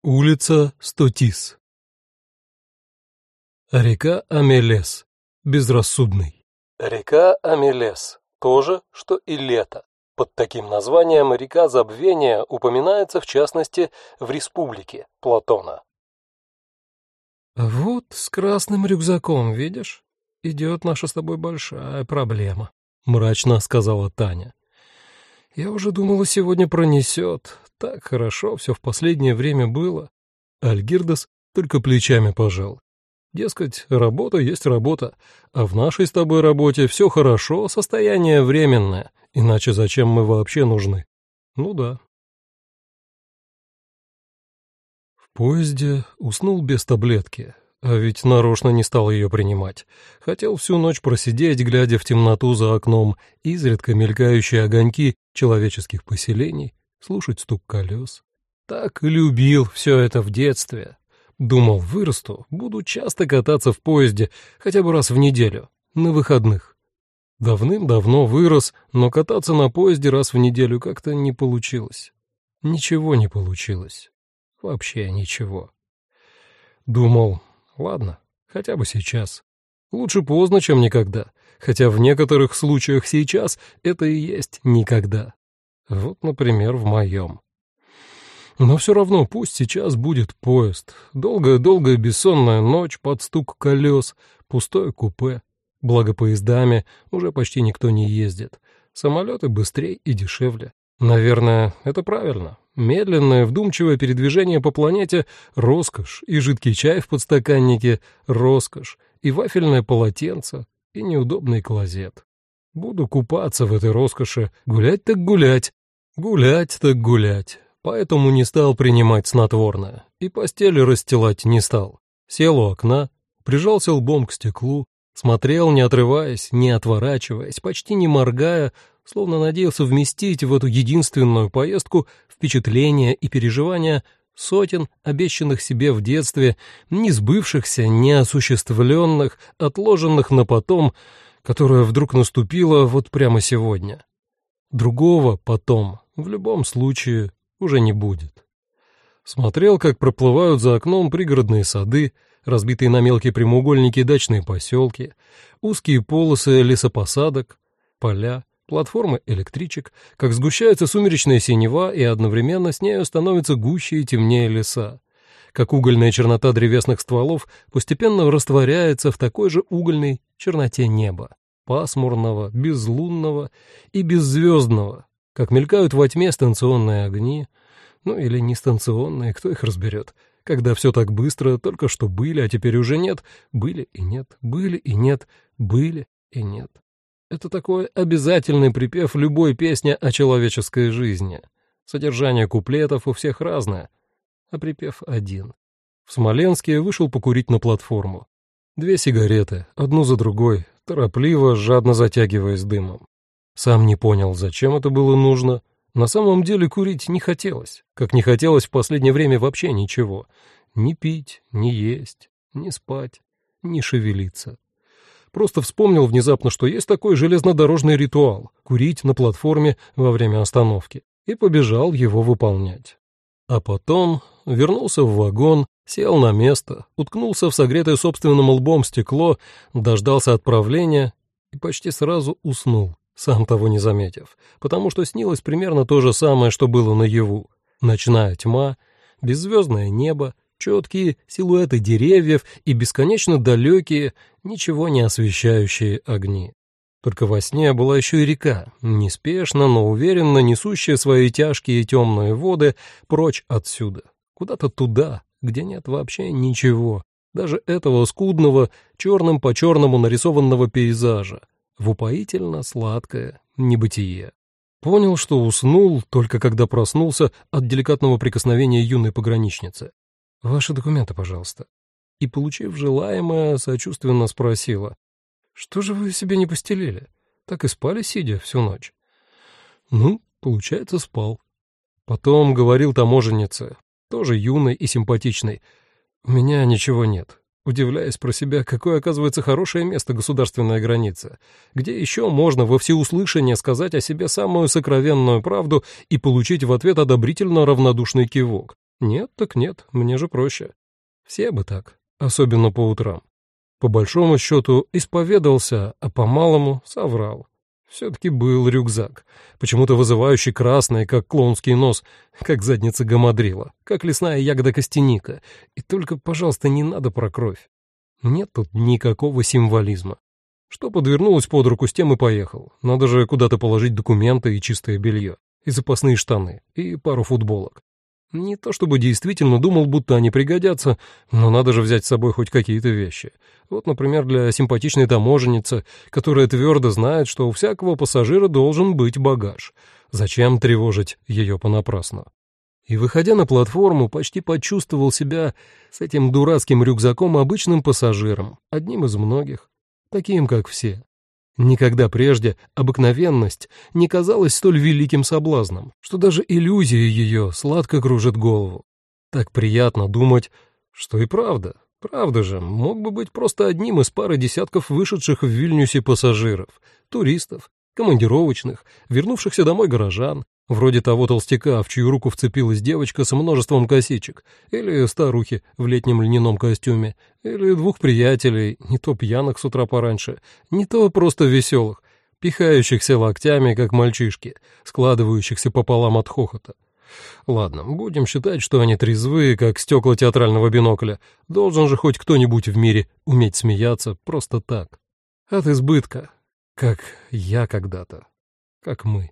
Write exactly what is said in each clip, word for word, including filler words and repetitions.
Улица Стотис. Река Амелес. Безрассудный. Река Амелес. То же, что и лето. Под таким названием река Забвения упоминается, в частности, в Республике Платона. «Вот с красным рюкзаком, видишь, идет наша с тобой большая проблема», — мрачно сказала Таня. «Я уже думала, сегодня пронесет. Так хорошо все в последнее время было». Альгирдас только плечами пожал. Дескать, работа есть работа, а в нашей с тобой работе все хорошо, состояние временное, иначе зачем мы вообще нужны? Ну да. В поезде уснул без таблетки, а ведь нарочно не стал ее принимать. Хотел всю ночь просидеть, глядя в темноту за окном, изредка мелькающие огоньки человеческих поселений, слушать стук колес. Так любил все это в детстве. Думал, вырасту, буду часто кататься в поезде, хотя бы раз в неделю, на выходных. Давным-давно вырос, но кататься на поезде раз в неделю как-то не получилось. Ничего не получилось. Вообще ничего. Думал, ладно, хотя бы сейчас. Лучше поздно, чем никогда, хотя в некоторых случаях сейчас это и есть никогда. Вот, например, в моем. Но все равно пусть сейчас будет поезд. Долгая-долгая бессонная ночь под стук колес, пустое купе. Благо поездами уже почти никто не ездит. Самолеты быстрее и дешевле. Наверное, это правильно. Медленное, вдумчивое передвижение по планете — роскошь, и жидкий чай в подстаканнике — роскошь, и вафельное полотенце, и неудобный клозет. Буду купаться в этой роскоши, гулять так гулять, гулять так гулять. Поэтому не стал принимать снотворное и постель расстилать не стал. Сел у окна, прижался лбом к стеклу, смотрел, не отрываясь, не отворачиваясь, почти не моргая, словно надеялся вместить в эту единственную поездку впечатления и переживания сотен обещанных себе в детстве, не сбывшихся, не осуществленных, отложенных на потом, которое вдруг наступило вот прямо сегодня. Другого потом, в любом случае, уже не будет. Смотрел, как проплывают за окном пригородные сады, разбитые на мелкие прямоугольники дачные поселки, узкие полосы лесопосадок, поля, платформы электричек, как сгущается сумеречная синева, и одновременно с нею становится гуще и темнее леса, как угольная чернота древесных стволов постепенно растворяется в такой же угольной черноте неба, пасмурного, безлунного и беззвездного, как мелькают во тьме станционные огни, ну или не станционные, кто их разберет, когда все так быстро, только что были, а теперь уже нет, были и нет, были и нет, были и нет. Это такой обязательный припев любой песни о человеческой жизни. Содержание куплетов у всех разное, а припев один. В Смоленске вышел покурить на платформу. Две сигареты, одну за другой, торопливо, жадно затягиваясь дымом. Сам не понял, зачем это было нужно. На самом деле курить не хотелось, как не хотелось в последнее время вообще ничего. Ни пить, ни есть, ни спать, ни шевелиться. Просто вспомнил внезапно, что есть такой железнодорожный ритуал — курить на платформе во время остановки, и побежал его выполнять. А потом вернулся в вагон, сел на место, уткнулся в согретое собственным лбом стекло, дождался отправления и почти сразу уснул, сам того не заметив, потому что снилось примерно то же самое, что было наяву. Ночная тьма, беззвездное небо, четкие силуэты деревьев и бесконечно далекие, ничего не освещающие огни. Только во сне была еще и река, неспешно, но уверенно несущая свои тяжкие темные воды прочь отсюда, куда-то туда, где нет вообще ничего, даже этого скудного, черным по черному нарисованного пейзажа, в упоительно сладкое небытие. Понял, что уснул, только когда проснулся от деликатного прикосновения юной пограничницы. «Ваши документы, пожалуйста». И, получив желаемое, сочувственно спросила: «Что же вы себе не постелили? Так и спали, сидя, всю ночь?» «Ну, получается, спал». Потом говорил таможеннице, тоже юной и симпатичной: «У меня ничего нет», удивляясь про себя, какое, оказывается, хорошее место государственная граница, где еще можно во всеуслышание сказать о себе самую сокровенную правду и получить в ответ одобрительно равнодушный кивок. Нет, так нет, мне же проще. Все бы так, особенно по утрам. По большому счету исповедался, а по-малому соврал. Все-таки был рюкзак, почему-то вызывающий красный, как клоунский нос, как задница гамадрила, как лесная ягода костяника. И только, пожалуйста, не надо про кровь. Нет тут никакого символизма. Что подвернулось под руку, с тем и поехал. Надо же куда-то положить документы и чистое белье, и запасные штаны, и пару футболок. Не то чтобы действительно думал, будто они пригодятся, но надо же взять с собой хоть какие-то вещи. Вот, например, для симпатичной таможенницы, которая твердо знает, что у всякого пассажира должен быть багаж. Зачем тревожить ее понапрасну? И, выходя на платформу, почти почувствовал себя с этим дурацким рюкзаком обычным пассажиром, одним из многих, таким, как все. Никогда прежде обыкновенность не казалась столь великим соблазном, что даже иллюзия ее сладко кружит голову. Так приятно думать, что и правда, правда же, мог бы быть просто одним из пары десятков вышедших в Вильнюсе пассажиров, туристов, командировочных, вернувшихся домой горожан, вроде того толстяка, в чью руку вцепилась девочка с множеством косичек, или старухи в летнем льняном костюме, или двух приятелей, не то пьяных с утра пораньше, не то просто веселых, пихающихся локтями, как мальчишки, складывающихся пополам от хохота. Ладно, будем считать, что они трезвые, как стекла театрального бинокля. Должен же хоть кто-нибудь в мире уметь смеяться просто так. От избытка, как я когда-то, как мы.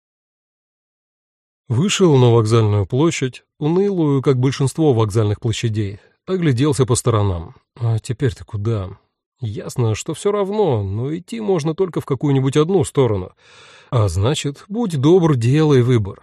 Вышел на вокзальную площадь, унылую, как большинство вокзальных площадей, огляделся по сторонам. А теперь-то куда? Ясно, что все равно, но идти можно только в какую-нибудь одну сторону. А значит, будь добр, делай выбор.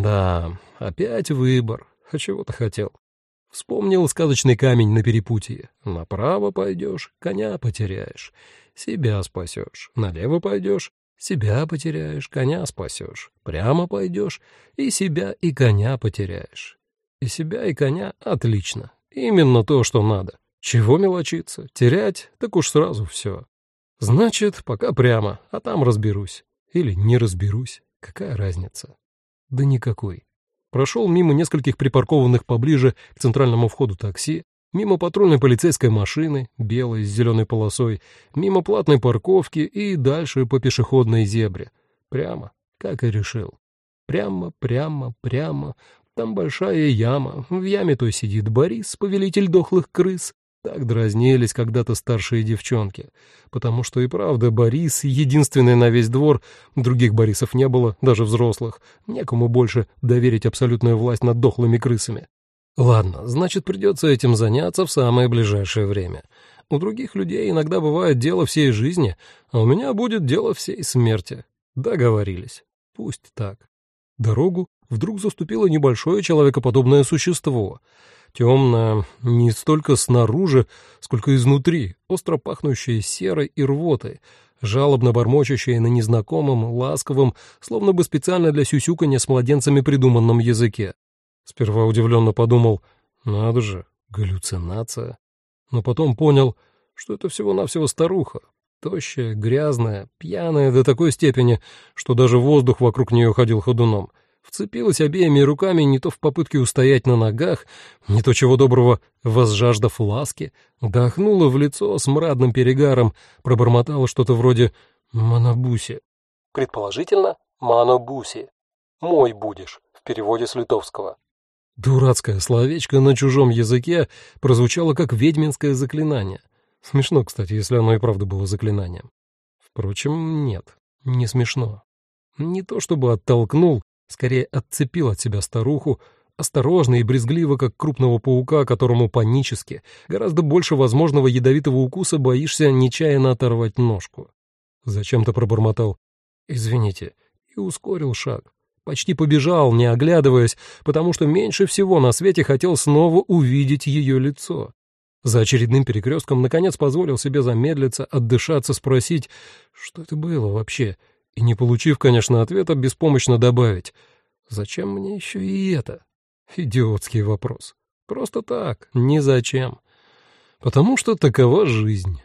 Да, опять выбор. А чего ты хотел? Вспомнил сказочный камень на перепутье. Направо пойдешь, коня потеряешь, себя спасешь. Налево пойдешь, себя потеряешь, коня спасешь. Прямо пойдешь, и себя, и коня потеряешь. И себя, и коня — отлично. Именно то, что надо. Чего мелочиться? Терять? Так уж сразу все. Значит, пока прямо, а там разберусь. Или не разберусь. Какая разница? Да никакой. Прошел мимо нескольких припаркованных поближе к центральному входу такси, мимо патрульной полицейской машины, белой с зеленой полосой, мимо платной парковки и дальше по пешеходной зебре. Прямо, как и решил. Прямо, прямо, прямо. Там большая яма. В яме той сидит Борис, повелитель дохлых крыс. Так дразнились когда-то старшие девчонки. Потому что и правда Борис единственный на весь двор, других Борисов не было, даже взрослых. Некому больше доверить абсолютную власть над дохлыми крысами. Ладно, значит, придется этим заняться в самое ближайшее время. У других людей иногда бывает дело всей жизни, а у меня будет дело всей смерти. Договорились. Пусть так. Дорогу вдруг заступило небольшое человекоподобное существо. Темное не столько снаружи, сколько изнутри, остро пахнущее серой и рвотой, жалобно бормочущее на незнакомом, ласковом, словно бы специально для сюсюканья с младенцами придуманном языке. Сперва удивленно подумал, надо же, галлюцинация. Но потом понял, что это всего-навсего старуха, тощая, грязная, пьяная до такой степени, что даже воздух вокруг нее ходил ходуном. Вцепилась обеими руками не то в попытке устоять на ногах, не то чего доброго, возжаждав ласки, дохнула в лицо смрадным перегаром, пробормотала что-то вроде «манабуси». Предположительно, «манабуси». «Мой будешь» в переводе с литовского. Дурацкое словечко на чужом языке прозвучало как ведьминское заклинание. Смешно, кстати, если оно и правда было заклинанием. Впрочем, нет, не смешно. Не то чтобы оттолкнул, скорее отцепил от себя старуху, осторожно и брезгливо, как крупного паука, которому панически, гораздо больше возможного ядовитого укуса боишься нечаянно оторвать ножку. Зачем-то пробормотал «извините» и ускорил шаг. Почти побежал, не оглядываясь, потому что меньше всего на свете хотел снова увидеть ее лицо. За очередным перекрестком наконец позволил себе замедлиться, отдышаться, спросить, что это было вообще, и, не получив, конечно, ответа, беспомощно добавить, «Зачем мне еще и это?» Идиотский вопрос. Просто так, ни зачем. Потому что такова жизнь.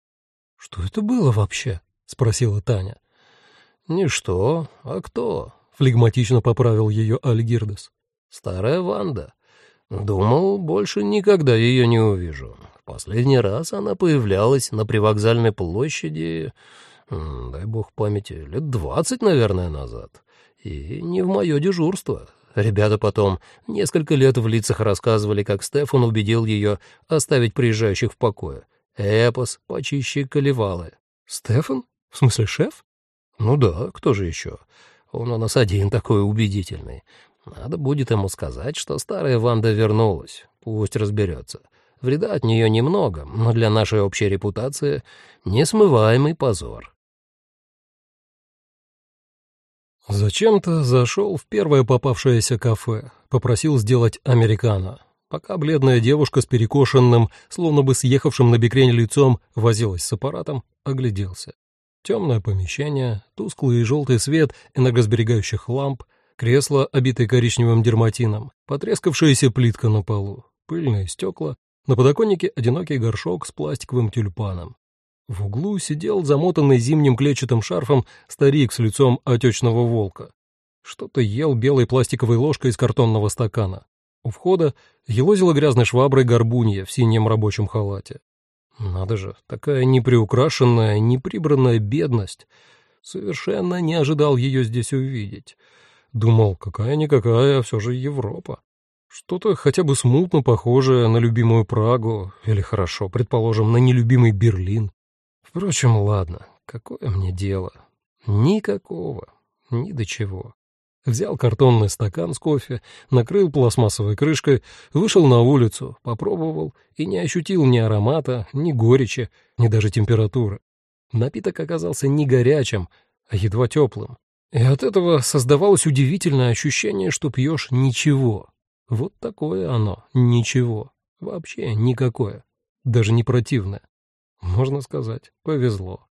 «Что это было вообще?» — спросила Таня. «Не что, а кто. флегматично поправил ее Альгирдес. «Старая Ванда. Думал, больше никогда ее не увижу. В последний раз она появлялась на привокзальной площади, дай бог памяти, лет двадцать, наверное, назад. И не в мое дежурство. Ребята потом несколько лет в лицах рассказывали, как Стефан убедил ее оставить приезжающих в покое. Эпос почище Калевалы». «Стефан? В смысле шеф?» «Ну да, кто же еще? Он у нас один такой убедительный. Надо будет ему сказать, что старая Ванда вернулась. Пусть разберется. Вреда от нее немного, но для нашей общей репутации несмываемый позор». Зачем-то зашел в первое попавшееся кафе, попросил сделать американо. Пока бледная девушка с перекошенным, словно бы съехавшим на бекрень лицом, возилась с аппаратом, огляделся. Темное помещение, тусклый и желтый свет энергосберегающих ламп, кресло, обитое коричневым дерматином, потрескавшаяся плитка на полу, пыльные стекла, на подоконнике одинокий горшок с пластиковым тюльпаном. В углу сидел замотанный зимним клетчатым шарфом старик с лицом отечного волка. Что-то ел белой пластиковой ложкой из картонного стакана. У входа елозила грязной шваброй горбунья в синем рабочем халате. Надо же, такая неприукрашенная, неприбранная бедность. Совершенно не ожидал ее здесь увидеть. Думал, какая-никакая, а все же Европа. Что-то хотя бы смутно похожее на любимую Прагу, или хорошо, предположим, на нелюбимый Берлин. Впрочем, ладно, какое мне дело? Никакого, ни до чего. Взял картонный стакан с кофе, накрыл пластмассовой крышкой, вышел на улицу, попробовал и не ощутил ни аромата, ни горечи, ни даже температуры. Напиток оказался не горячим, а едва теплым. И от этого создавалось удивительное ощущение, что пьешь ничего. Вот такое оно, ничего. Вообще никакое. Даже не противное. Можно сказать, повезло.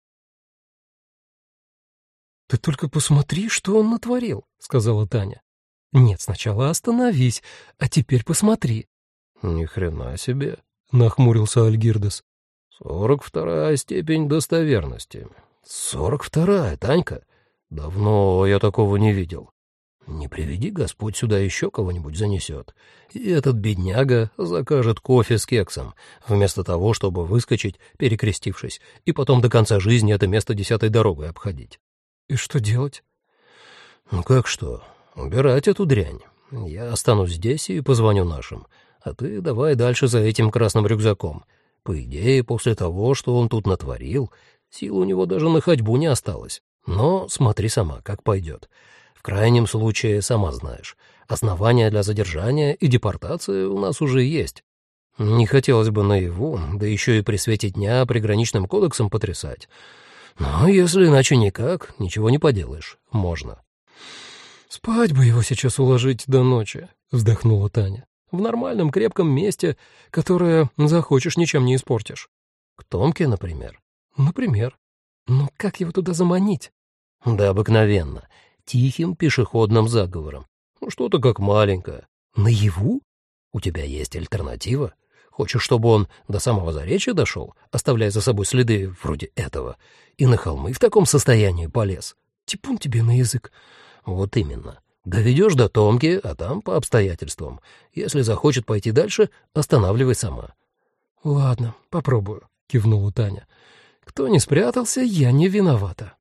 «Ты только посмотри, что он натворил», — сказала Таня. «Нет, сначала остановись, а теперь посмотри». «Ни хрена себе», — нахмурился Альгирдес. «Сорок вторая степень достоверности. Сорок вторая, Танька? Давно я такого не видел. Не приведи Господь, сюда еще кого-нибудь занесет. И этот бедняга закажет кофе с кексом, вместо того, чтобы выскочить, перекрестившись, и потом до конца жизни это место десятой дорогой обходить». «И что делать?» «Ну как что? Убирать эту дрянь. Я останусь здесь и позвоню нашим, а ты давай дальше за этим красным рюкзаком. По идее, после того, что он тут натворил, сил у него даже на ходьбу не осталось. Но смотри сама, как пойдет. В крайнем случае, сама знаешь, основания для задержания и депортации у нас уже есть. Не хотелось бы наяву, да еще и при свете дня приграничным кодексом потрясать. Но если иначе никак, ничего не поделаешь, можно». «Спать бы его сейчас уложить до ночи», — вздохнула Таня. «В нормальном крепком месте, которое захочешь, ничем не испортишь». «К Томке, например?» «Например. Но как его туда заманить?» «Да обыкновенно. Тихим пешеходным заговором. Что-то как маленькое. Наяву? У тебя есть альтернатива? Хочешь, чтобы он до самого Заречья дошел, оставляя за собой следы вроде этого, и на холмы в таком состоянии полез? Типун тебе на язык». «Вот именно. Доведешь до Томки, а там по обстоятельствам. Если захочет пойти дальше, останавливай сама». «Ладно, попробую», — кивнула Таня. «Кто не спрятался, я не виновата».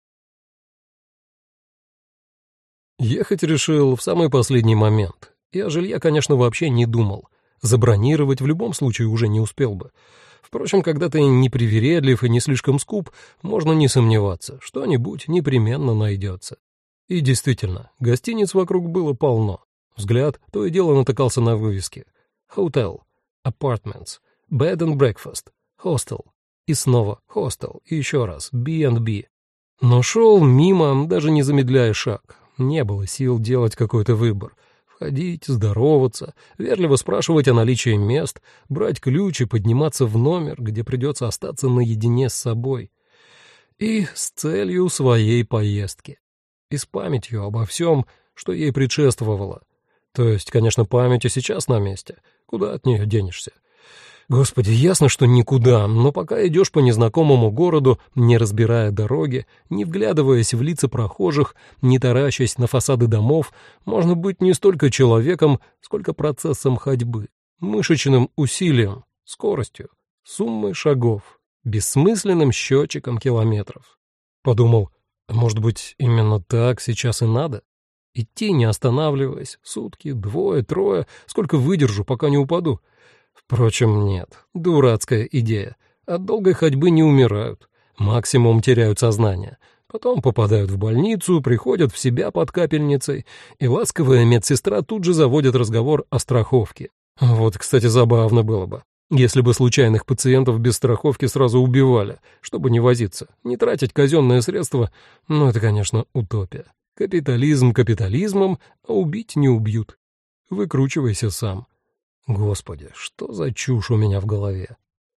Ехать решил в самый последний момент. И о жилье, конечно, вообще не думал. Забронировать в любом случае уже не успел бы. Впрочем, когда ты не привередлив и не слишком скуп, можно не сомневаться, что-нибудь непременно найдется. И действительно, гостиниц вокруг было полно. Взгляд то и дело натыкался на вывески. Hotel, Apartments, Bed and Breakfast, Hostel. И снова Hostel, и еще раз би энд би. Но шел мимо, даже не замедляя шаг. Не было сил делать какой-то выбор. Входить, здороваться, вежливо спрашивать о наличии мест, брать ключ и подниматься в номер, где придется остаться наедине с собой. И с целью своей поездки. И с памятью обо всем, что ей предшествовало. То есть, конечно, память и сейчас на месте. Куда от нее денешься? Господи, ясно, что никуда, но пока идешь по незнакомому городу, не разбирая дороги, не вглядываясь в лица прохожих, не таращась на фасады домов, можно быть не столько человеком, сколько процессом ходьбы, мышечным усилием, скоростью, суммой шагов, бессмысленным счетчиком километров. Подумал, может быть, именно так сейчас и надо? Идти, не останавливаясь, сутки, двое, трое, сколько выдержу, пока не упаду. Впрочем, нет, дурацкая идея. От долгой ходьбы не умирают, максимум теряют сознание. Потом попадают в больницу, приходят в себя под капельницей, и ласковая медсестра тут же заводит разговор о страховке. Вот, кстати, забавно было бы, если бы случайных пациентов без страховки сразу убивали, чтобы не возиться, не тратить казенные средства, но это, конечно, утопия. Капитализм капитализмом, а убить не убьют. Выкручивайся сам. Господи, что за чушь у меня в голове?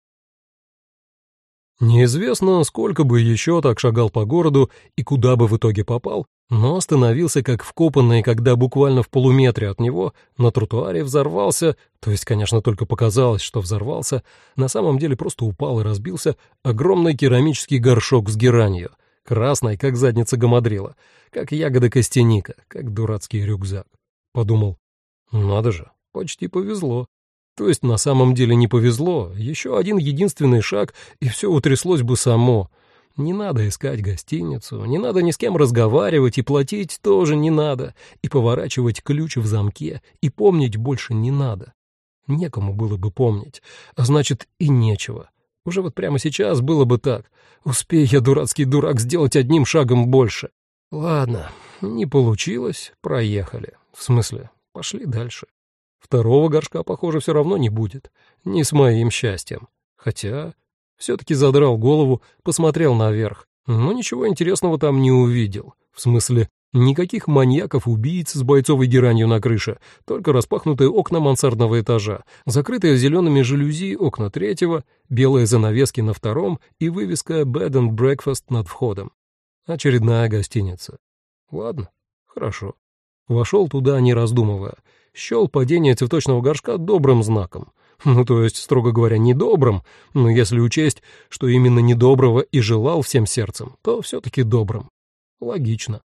Неизвестно, сколько бы еще так шагал по городу и куда бы в итоге попал, но остановился как вкопанный, когда буквально в полуметре от него на тротуаре взорвался, то есть, конечно, только показалось, что взорвался, на самом деле просто упал и разбился огромный керамический горшок с геранью, красной, как задница гамадрила, как ягода костяника, как дурацкий рюкзак. Подумал, надо же, почти повезло. То есть на самом деле не повезло, еще один единственный шаг, и все утряслось бы само. Не надо искать гостиницу, не надо ни с кем разговаривать, и платить тоже не надо, и поворачивать ключ в замке, и помнить больше не надо. Некому было бы помнить, а значит и нечего. Уже вот прямо сейчас было бы так. Успей я, дурацкий дурак, сделать одним шагом больше. Ладно, не получилось, проехали. В смысле, пошли дальше. Второго горшка, похоже, все равно не будет. Не с моим счастьем. Хотя все-таки задрал голову, посмотрел наверх, но ничего интересного там не увидел. В смысле, никаких маньяков-убийц с бойцовой геранью на крыше, только распахнутые окна мансардного этажа, закрытые зелеными жалюзи окна третьего, белые занавески на втором и вывеска «Bed and Breakfast» над входом. Очередная гостиница. Ладно, хорошо. Вошел туда, не раздумывая. Счел падение цветочного горшка добрым знаком. Ну, то есть, строго говоря, недобрым, но если учесть, что именно недоброго и желал всем сердцем, то все-таки добрым. Логично.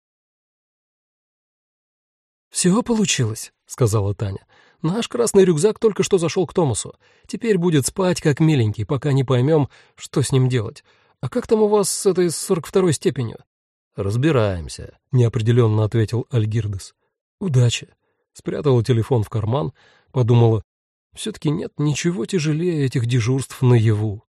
«Все получилось», — сказала Таня. «Наш красный рюкзак только что зашел к Томасу. Теперь будет спать как миленький, пока не поймем, что с ним делать. А как там у вас с этой сорок второй степенью?» «Разбираемся», — неопределенно ответил Альгирдес. «Удачи». Спрятала телефон в карман, подумала, все-таки нет ничего тяжелее этих дежурств наяву.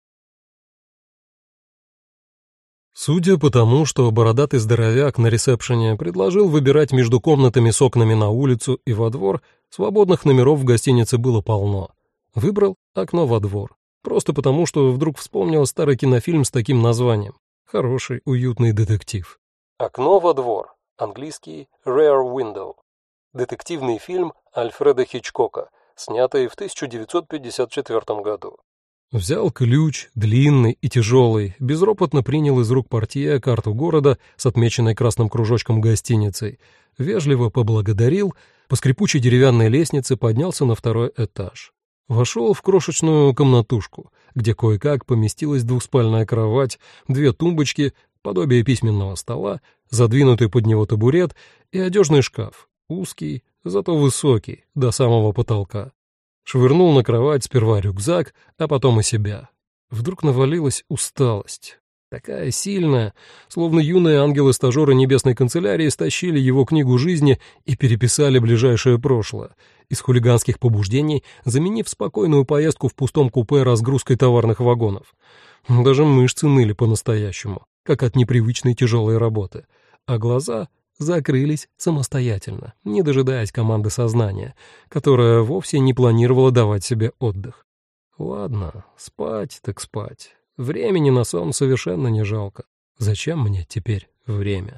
Судя по тому, что бородатый здоровяк на ресепшене предложил выбирать между комнатами с окнами на улицу и во двор, свободных номеров в гостинице было полно. Выбрал окно во двор, просто потому, что вдруг вспомнил старый кинофильм с таким названием. Хороший, уютный детектив. «Окно во двор», английский «Rear Window». Детективный фильм Альфреда Хичкока, снятый в тысяча девятьсот пятьдесят четвёртом году. Взял ключ, длинный и тяжелый, безропотно принял из рук портье карту города с отмеченной красным кружочком гостиницей, вежливо поблагодарил, по скрипучей деревянной лестнице поднялся на второй этаж. Вошел в крошечную комнатушку, где кое-как поместилась двухспальная кровать, две тумбочки, подобие письменного стола, задвинутый под него табурет и одежный шкаф. Узкий, зато высокий, до самого потолка. Швырнул на кровать сперва рюкзак, а потом и себя. Вдруг навалилась усталость. Такая сильная, словно юные ангелы-стажеры небесной канцелярии стащили его книгу жизни и переписали ближайшее прошлое, из хулиганских побуждений заменив спокойную поездку в пустом купе разгрузкой товарных вагонов. Даже мышцы ныли по-настоящему, как от непривычной тяжелой работы, а глаза закрылись самостоятельно, не дожидаясь команды сознания, которая вовсе не планировала давать себе отдых. Ладно, спать так спать. Времени на сон совершенно не жалко. Зачем мне теперь время?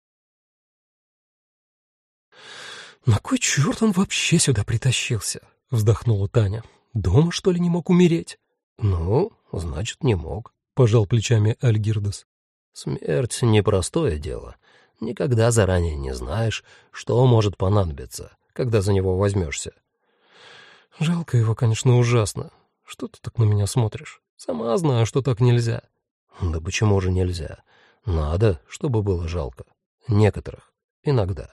«На кой черт он вообще сюда притащился?» — вздохнула Таня. «Дома, что ли, не мог умереть?» «Ну, значит, не мог», — пожал плечами Альгирдес. «Смерть — непростое дело. Никогда заранее не знаешь, что может понадобиться, когда за него возьмешься». «Жалко его, конечно, ужасно. Что ты так на меня смотришь? Сама знаю, что так нельзя». «Да почему же нельзя? Надо, чтобы было жалко. Некоторых. Иногда».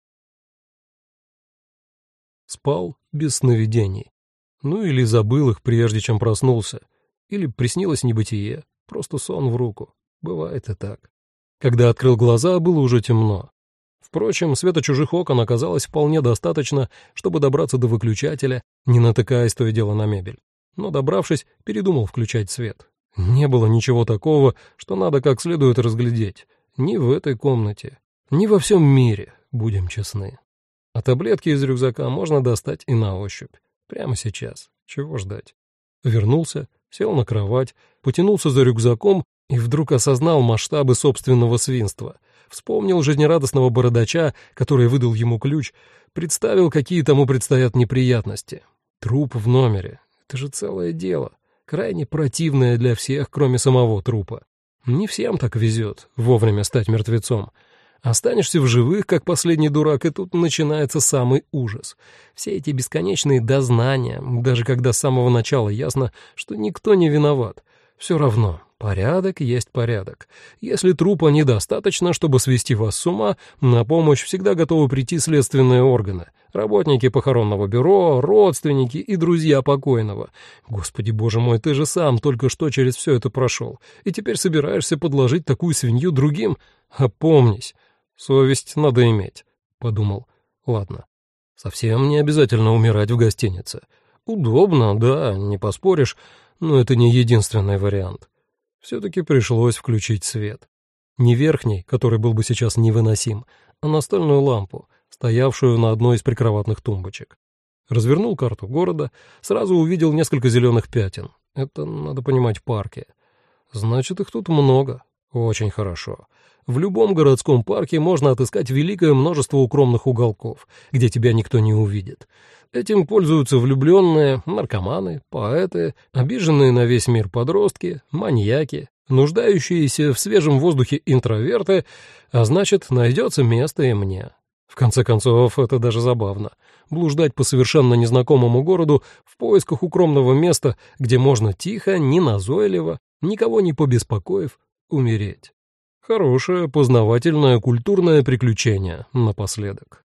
Спал без сновидений. Ну или забыл их, прежде чем проснулся. Или приснилось небытие, просто сон в руку. Бывает и так. Когда открыл глаза, было уже темно. Впрочем, света чужих окон оказалось вполне достаточно, чтобы добраться до выключателя, не натыкаясь то и дело на мебель. Но, добравшись, передумал включать свет. Не было ничего такого, что надо как следует разглядеть. Ни в этой комнате, ни во всем мире, будем честны. А таблетки из рюкзака можно достать и на ощупь. Прямо сейчас. Чего ждать? Вернулся, сел на кровать, потянулся за рюкзаком и вдруг осознал масштабы собственного свинства. Вспомнил жизнерадостного бородача, который выдал ему ключ, представил, какие тому предстоят неприятности. Труп в номере. Это же целое дело. Крайне противное для всех, кроме самого трупа. Не всем так везет вовремя стать мертвецом. Останешься в живых, как последний дурак, и тут начинается самый ужас. Все эти бесконечные дознания, даже когда с самого начала ясно, что никто не виноват. Все равно, порядок есть порядок. Если трупа недостаточно, чтобы свести вас с ума, на помощь всегда готовы прийти следственные органы, работники похоронного бюро, родственники и друзья покойного. Господи, боже мой, ты же сам только что через все это прошел, и теперь собираешься подложить такую свинью другим? Опомнись. Совесть надо иметь, — подумал. Ладно, совсем не обязательно умирать в гостинице. Удобно, да, не поспоришь, но это не единственный вариант. Все-таки пришлось включить свет. Не верхний, который был бы сейчас невыносим, а настольную лампу, стоявшую на одной из прикроватных тумбочек. Развернул карту города, сразу увидел несколько зеленых пятен. Это, надо понимать, парки. Значит, их тут много. Очень хорошо. В любом городском парке можно отыскать великое множество укромных уголков, где тебя никто не увидит. Этим пользуются влюбленные, наркоманы, поэты, обиженные на весь мир подростки, маньяки, нуждающиеся в свежем воздухе интроверты, а значит, найдется место и мне. В конце концов, это даже забавно. Блуждать по совершенно незнакомому городу в поисках укромного места, где можно тихо, неназойливо, никого не побеспокоив, умереть. Хорошее, познавательное, культурное приключение напоследок.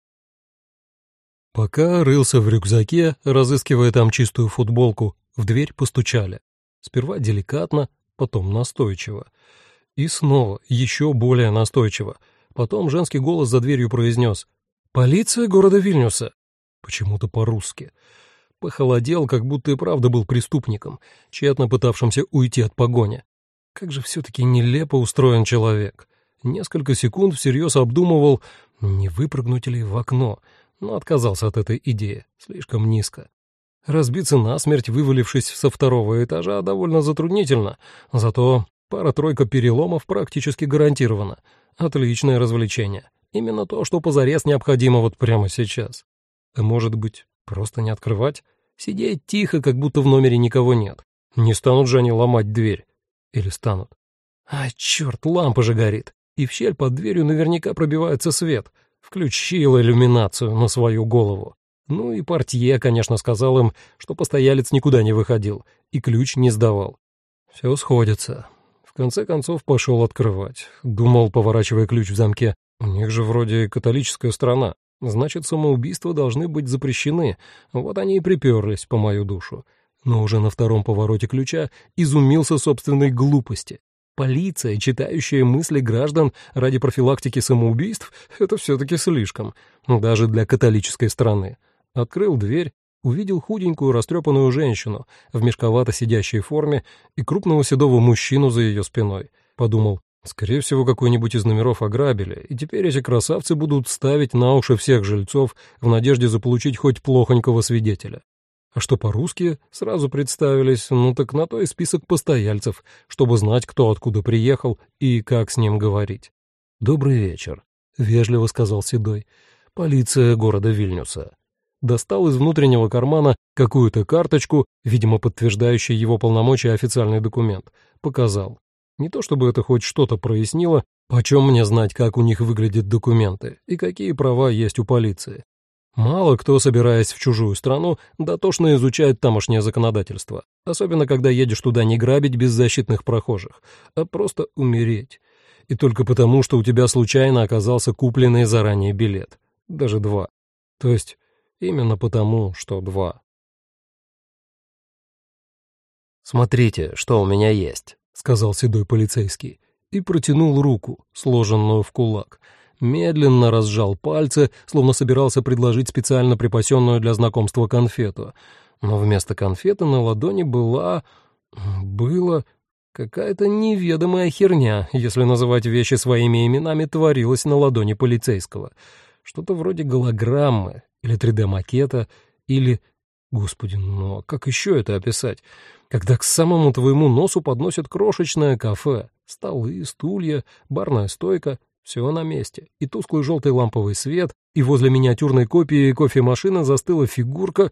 Пока рылся в рюкзаке, разыскивая там чистую футболку, в дверь постучали. Сперва деликатно, потом настойчиво. И снова еще более настойчиво. Потом женский голос за дверью произнес: «Полиция города Вильнюса». Почему-то по-русски. Похолодел, как будто и правда был преступником, тщетно пытавшимся уйти от погони. Как же все-таки нелепо устроен человек. Несколько секунд всерьез обдумывал, не выпрыгнуть ли в окно, но отказался от этой идеи, слишком низко. Разбиться насмерть, вывалившись со второго этажа, довольно затруднительно, зато пара-тройка переломов практически гарантирована. Отличное развлечение. Именно то, что позарез необходимо вот прямо сейчас. А может быть, просто не открывать? Сидеть тихо, как будто в номере никого нет. Не станут же они ломать дверь. Или станут? А, черт, лампа же горит. И в щель под дверью наверняка пробивается свет. Включил иллюминацию на свою голову. Ну и портье, конечно, сказал им, что постоялец никуда не выходил и ключ не сдавал. Все сходится. В конце концов пошел открывать. Думал, поворачивая ключ в замке, у них же вроде католическая страна. Значит, самоубийства должны быть запрещены. Вот они и приперлись по мою душу. Но уже на втором повороте ключа изумился собственной глупости. Полиция, читающая мысли граждан ради профилактики самоубийств, это все-таки слишком, даже для католической страны. Открыл дверь, увидел худенькую растрепанную женщину в мешковато сидящей форме и крупного седого мужчину за ее спиной. Подумал, скорее всего, какой-нибудь из номеров ограбили, и теперь эти красавцы будут ставить на уши всех жильцов в надежде заполучить хоть плохонького свидетеля. А что по-русски, сразу представились, ну так на то и список постояльцев, чтобы знать, кто откуда приехал и как с ним говорить. «Добрый вечер», — вежливо сказал Седой. «Полиция города Вильнюса». Достал из внутреннего кармана какую-то карточку, видимо, подтверждающую его полномочия официальный документ. Показал. Не то чтобы это хоть что-то прояснило, почем мне знать, как у них выглядят документы и какие права есть у полиции. Мало кто, собираясь в чужую страну, дотошно изучает тамошнее законодательство, особенно когда едешь туда не грабить беззащитных прохожих, а просто умереть. И только потому, что у тебя случайно оказался купленный заранее билет. Даже два. То есть именно потому, что два. «Смотрите, что у меня есть», — сказал седой полицейский и протянул руку, сложенную в кулак. Медленно разжал пальцы, словно собирался предложить специально припасенную для знакомства конфету. Но вместо конфеты на ладони была... было... какая-то неведомая херня, если называть вещи своими именами, творилась на ладони полицейского. Что-то вроде голограммы, или три дэ-макета, или... Господи, ну а как еще это описать? Когда к самому твоему носу подносят крошечное кафе, столы, стулья, барная стойка... Все на месте. И тусклый желтый ламповый свет, и возле миниатюрной копии кофемашины застыла фигурка.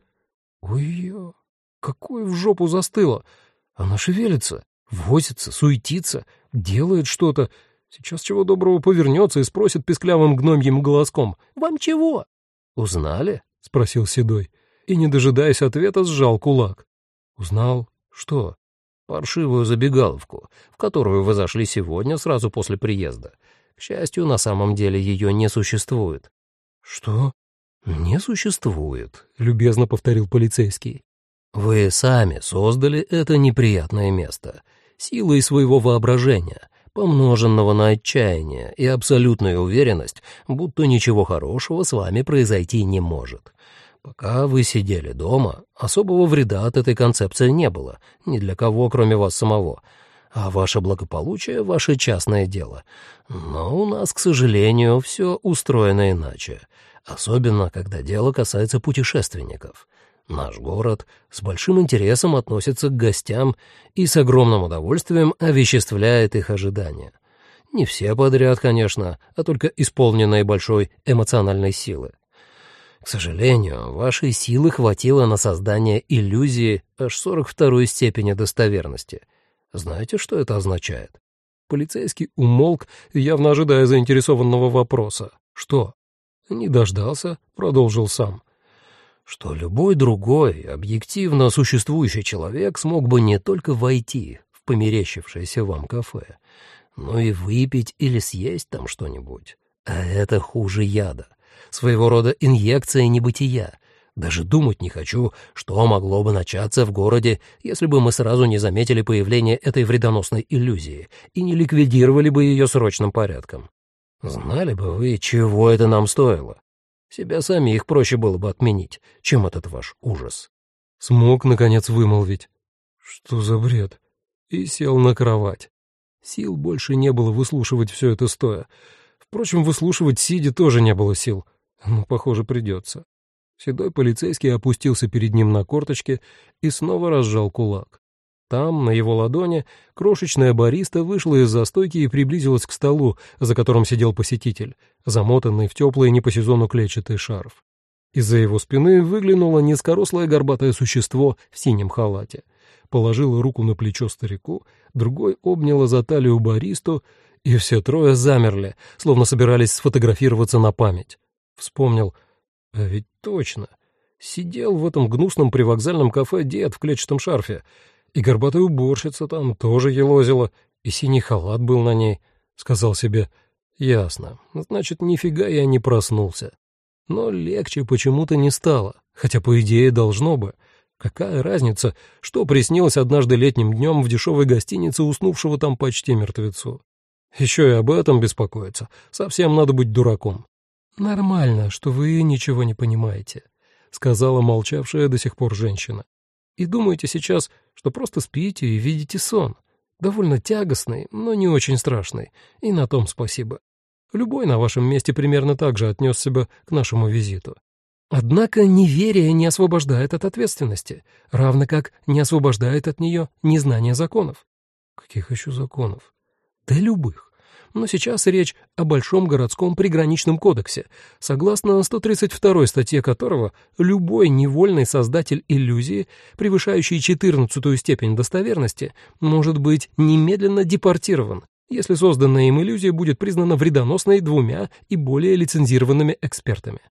Ой-ё, какой в жопу застыла! Она шевелится, возится, суетится, делает что-то. Сейчас чего доброго повернется и спросит писклявым гномьим голоском: «Вам чего?» «Узнали?» — спросил Седой. И, не дожидаясь ответа, сжал кулак. «Узнал? Что?» «Паршивую забегаловку, в которую вы зашли сегодня сразу после приезда. К счастью, на самом деле ее не существует». «Что?» «Не существует», — любезно повторил полицейский. «Вы сами создали это неприятное место, силой своего воображения, помноженного на отчаяние и абсолютную уверенность, будто ничего хорошего с вами произойти не может. Пока вы сидели дома, особого вреда от этой концепции не было, ни для кого, кроме вас самого. А ваше благополучие — ваше частное дело. Но у нас, к сожалению, все устроено иначе, особенно когда дело касается путешественников. Наш город с большим интересом относится к гостям и с огромным удовольствием овеществляет их ожидания. Не все подряд, конечно, а только исполненные большой эмоциональной силы. К сожалению, вашей силы хватило на создание иллюзии аж сорок второй степени достоверности. Знаете, что это означает?» Полицейский умолк, явно ожидая заинтересованного вопроса. «Что?» Не дождался, продолжил сам. «Что любой другой, объективно существующий человек смог бы не только войти в померещившееся вам кафе, но и выпить или съесть там что-нибудь. А это хуже яда, своего рода инъекция небытия. Даже думать не хочу, что могло бы начаться в городе, если бы мы сразу не заметили появление этой вредоносной иллюзии и не ликвидировали бы ее срочным порядком. Знали бы вы, чего это нам стоило. Себя самих проще было бы отменить, чем этот ваш ужас». Смог, наконец, вымолвить: «Что за бред?» И сел на кровать. Сил больше не было выслушивать все это стоя. Впрочем, выслушивать сидя тоже не было сил. Ну, похоже, придется. Седой полицейский опустился перед ним на корточки и снова разжал кулак. Там, на его ладони, крошечная бариста вышла из застойки и приблизилась к столу, за которым сидел посетитель, замотанный в теплый не по сезону клетчатый шарф. Из-за его спины выглянуло низкорослое горбатое существо в синем халате. Положила руку на плечо старику, другой обняла за талию баристу, и все трое замерли, словно собирались сфотографироваться на память. Вспомнил: а ведь точно, сидел в этом гнусном привокзальном кафе дед в клетчатом шарфе, и горбатая уборщица там тоже елозила, и синий халат был на ней. Сказал себе: ясно, значит, нифига я не проснулся. Но легче почему-то не стало, хотя, по идее, должно бы. Какая разница, что приснилось однажды летним днем в дешевой гостинице уснувшего там почти мертвецу? Еще и об этом беспокоиться. Совсем надо быть дураком. «Нормально, что вы ничего не понимаете», — сказала молчавшая до сих пор женщина. «И думаете сейчас, что просто спите и видите сон. Довольно тягостный, но не очень страшный. И на том спасибо. Любой на вашем месте примерно так же отнес себя к нашему визиту. Однако неверие не освобождает от ответственности, равно как не освобождает от нее незнание законов». «Каких еще законов?» «Да любых. Но сейчас речь о Большом городском приграничном кодексе, согласно сто тридцать второй статье которого любой невольный создатель иллюзии, превышающий четырнадцатую степень достоверности, может быть немедленно депортирован, если созданная им иллюзия будет признана вредоносной двумя и более лицензированными экспертами».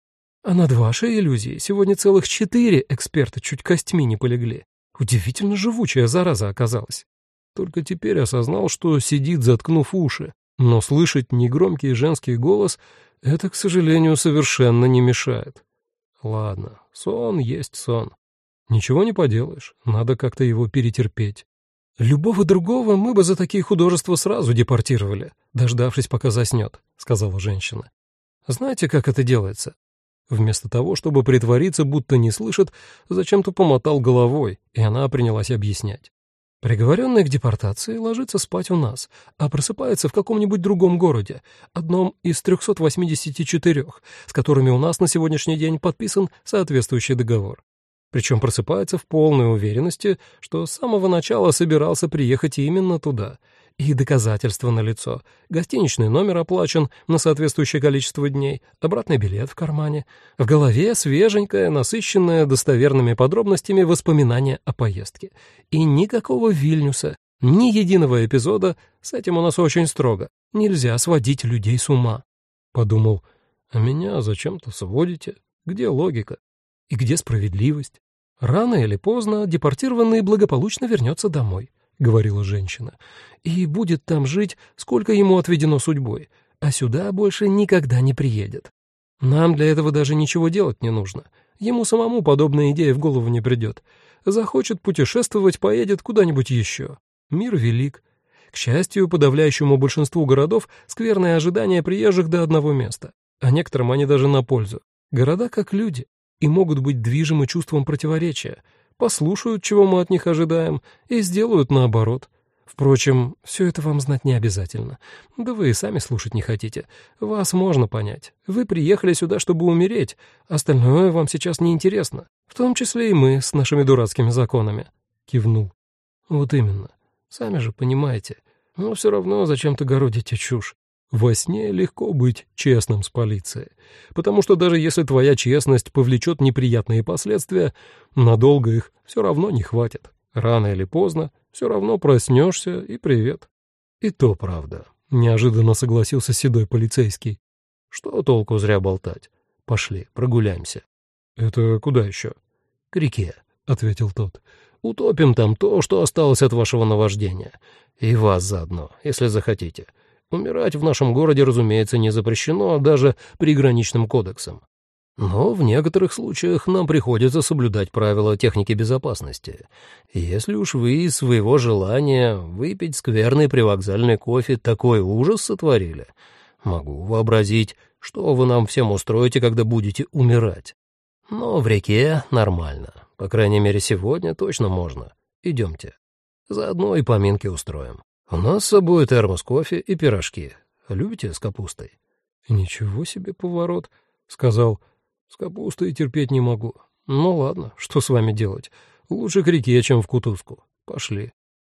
А над вашей иллюзией сегодня целых четыре эксперта чуть костьми не полегли. Удивительно живучая зараза оказалась. Только теперь осознал, что сидит, заткнув уши, но слышать негромкий женский голос — это, к сожалению, совершенно не мешает. Ладно, сон есть сон. Ничего не поделаешь, надо как-то его перетерпеть. «Любого другого мы бы за такие художества сразу депортировали, дождавшись, пока заснет», — сказала женщина. «Знаете, как это делается?» Вместо того, чтобы притвориться, будто не слышит, зачем-то помотал головой, и она принялась объяснять. Приговоренный к депортации ложится спать у нас, а просыпается в каком-нибудь другом городе, одном из трёхсот восьмидесяти четырёх, с которыми у нас на сегодняшний день подписан соответствующий договор. Причем просыпается в полной уверенности, что с самого начала собирался приехать именно туда. И доказательства налицо. Гостиничный номер оплачен на соответствующее количество дней, обратный билет в кармане. В голове свеженькое, насыщенное достоверными подробностями воспоминания о поездке. И никакого Вильнюса, ни единого эпизода, с этим у нас очень строго. Нельзя сводить людей с ума. Подумал, а меня зачем-то сводите? Где логика? И где справедливость? Рано или поздно депортированный благополучно вернется домой, — говорила женщина, — и будет там жить, сколько ему отведено судьбой, а сюда больше никогда не приедет. Нам для этого даже ничего делать не нужно. Ему самому подобная идея в голову не придет. Захочет путешествовать, поедет куда-нибудь еще. Мир велик. К счастью, подавляющему большинству городов скверные ожидания приезжих до одного места, а некоторым они даже на пользу. Города как люди и могут быть движимы чувством противоречия, послушают, чего мы от них ожидаем, и сделают наоборот. Впрочем, все это вам знать не обязательно. Да вы и сами слушать не хотите. Вас можно понять. Вы приехали сюда, чтобы умереть. Остальное вам сейчас не интересно. В том числе и мы с нашими дурацкими законами. Кивнул. Вот именно. Сами же понимаете. Но все равно зачем-то городите чушь. Во сне легко быть честным с полицией, потому что даже если твоя честность повлечет неприятные последствия, надолго их все равно не хватит. Рано или поздно все равно проснешься и привет. И то правда, неожиданно согласился седой полицейский. Что толку зря болтать? Пошли, прогуляемся. Это куда еще? К реке, ответил тот. Утопим там то, что осталось от вашего наваждения. И вас заодно, если захотите. Умирать в нашем городе, разумеется, не запрещено даже приграничным кодексом. Но в некоторых случаях нам приходится соблюдать правила техники безопасности. Если уж вы из своего желания выпить скверный привокзальный кофе такой ужас сотворили, могу вообразить, что вы нам всем устроите, когда будете умирать. Но в реке нормально. По крайней мере, сегодня точно можно. Идемте. Заодно и поминки устроим. У нас с собой термос кофе и пирожки. Любите с капустой? Ничего себе поворот, сказал. С капустой терпеть не могу. Ну ладно, что с вами делать? Лучше к реке, чем в кутузку. Пошли.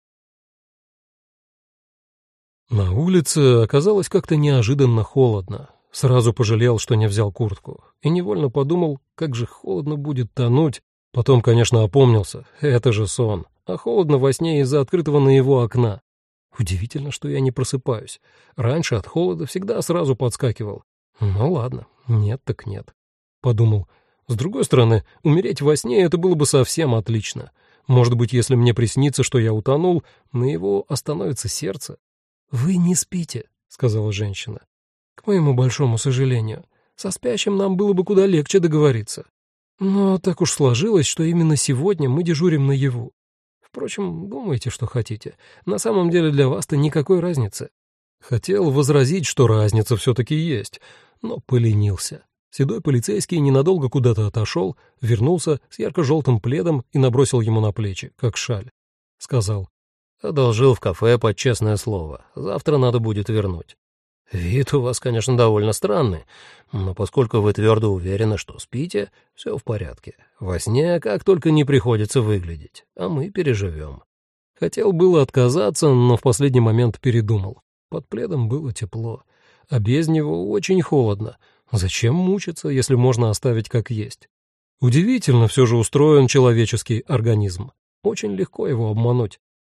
На улице оказалось как-то неожиданно холодно. Сразу пожалел, что не взял куртку. И невольно подумал, как же холодно будет тонуть. Потом, конечно, опомнился. Это же сон. А холодно во сне из-за открытого на его окна. Удивительно, что я не просыпаюсь. Раньше от холода всегда сразу подскакивал. Ну ладно, нет так нет. Подумал. С другой стороны, умереть во сне — это было бы совсем отлично. Может быть, если мне приснится, что я утонул, на его остановится сердце. «Вы не спите», — сказала женщина. «К моему большому сожалению. Со спящим нам было бы куда легче договориться. Но так уж сложилось, что именно сегодня мы дежурим наяву. Впрочем, думайте, что хотите. На самом деле для вас-то никакой разницы». Хотел возразить, что разница все-таки есть, но поленился. Седой полицейский ненадолго куда-то отошел, вернулся с ярко-желтым пледом и набросил ему на плечи, как шаль. Сказал: «Одолжил в кафе под честное слово. Завтра надо будет вернуть. Вид у вас, конечно, довольно странный, но поскольку вы твердо уверены, что спите, все в порядке. Во сне как только не приходится выглядеть, а мы переживем». Хотел было отказаться, но в последний момент передумал. Под пледом было тепло, а без него очень холодно. Зачем мучиться, если можно оставить как есть? Удивительно все же устроен человеческий организм. Очень легко его обмануть.